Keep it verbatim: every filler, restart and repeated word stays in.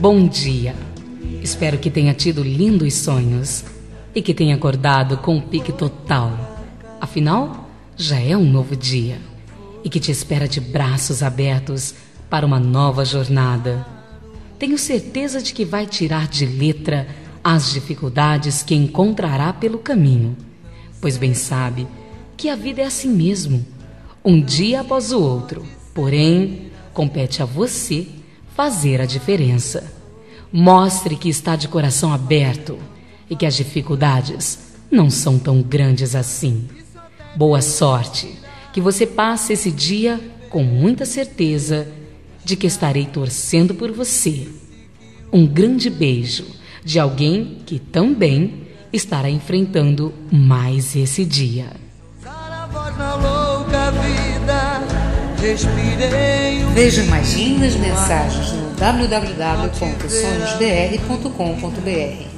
bom dia. Espero que tenha tido lindos sonhos e que tenha acordado com um pique total. Afinal, já é um novo dia e que te espera de braços abertos para uma nova jornada. Tenho certeza de que vai tirar de letra as dificuldades que encontrará pelo caminho, pois bem sabe que a vida é assim mesmo, um dia após o outro. Porém, compete a você fazer a diferença. Mostre que está de coração aberto e que as dificuldades não são tão grandes assim. Boa sorte, que você passe esse dia com muita certeza de que estarei torcendo por você. Um grande beijo de alguém que também estará enfrentando mais esse dia. Veja mais lindas mensagens no w w w ponto sonhos b r ponto com ponto b r.